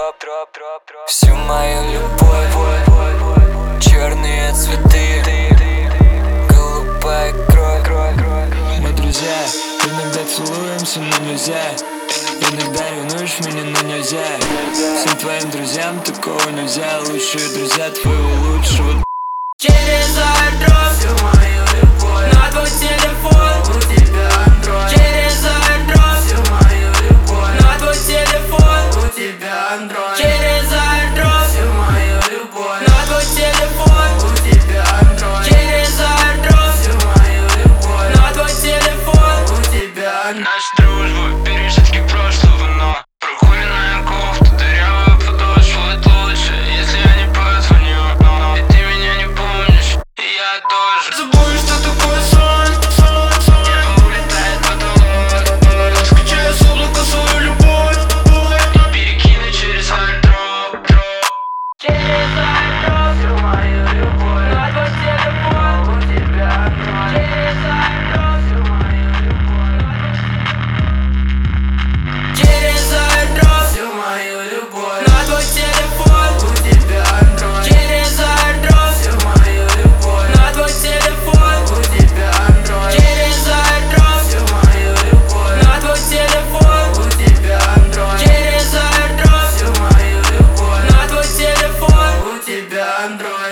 Всю мою любовь, черные цветы, голубая кровь. Мы друзья, иногда целуемся, но нельзя. Иногда ревнуешь меня, но нельзя. Всем твоим друзьям такого нельзя. Лучшие друзья твоего лучшего. Через